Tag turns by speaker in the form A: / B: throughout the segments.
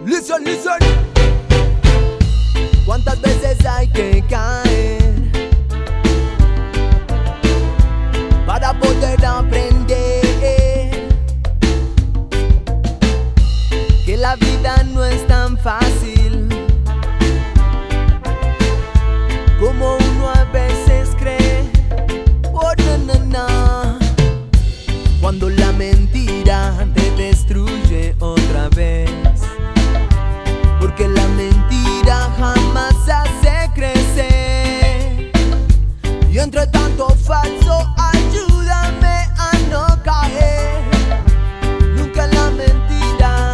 A: Listen, listen. ¿Cuántas veces hay que caer para poder aprender que la vida no es tan fácil como uno a veces cree? Oh, no, no, no. Cuando la mentira te destruye otra vez, porque la mentira jamás hace crecer. Y entre tanto falso, ayúdame a no caer nunca en la mentira.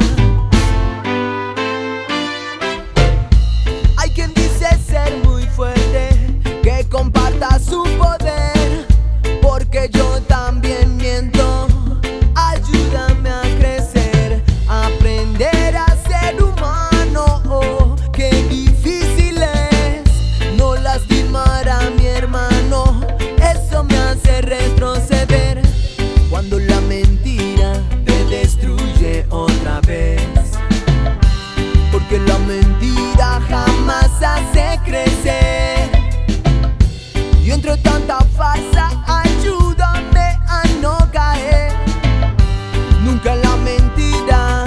A: Hay quien dice ser muy fuerte, que comparta su poder, porque yo también miento. Ayúdame a crecer, a aprender a ser humano. Oh, qué difícil es no lastimar a mi hermano. Eso me hace retroceder cuando la mentira te destruye otra vez, porque la mentira jamás hace crecer. Y entre tanta farsa, ayúdame a no caer nunca en la mentira.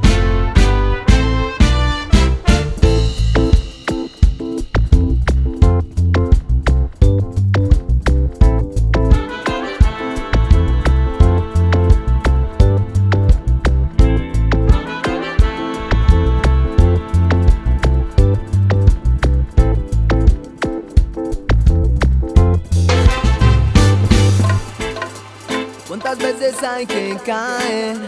A: ¿Cuántas veces hay que caer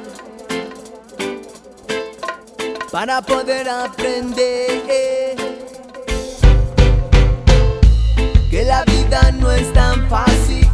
A: para poder aprender que la vida no es tan fácil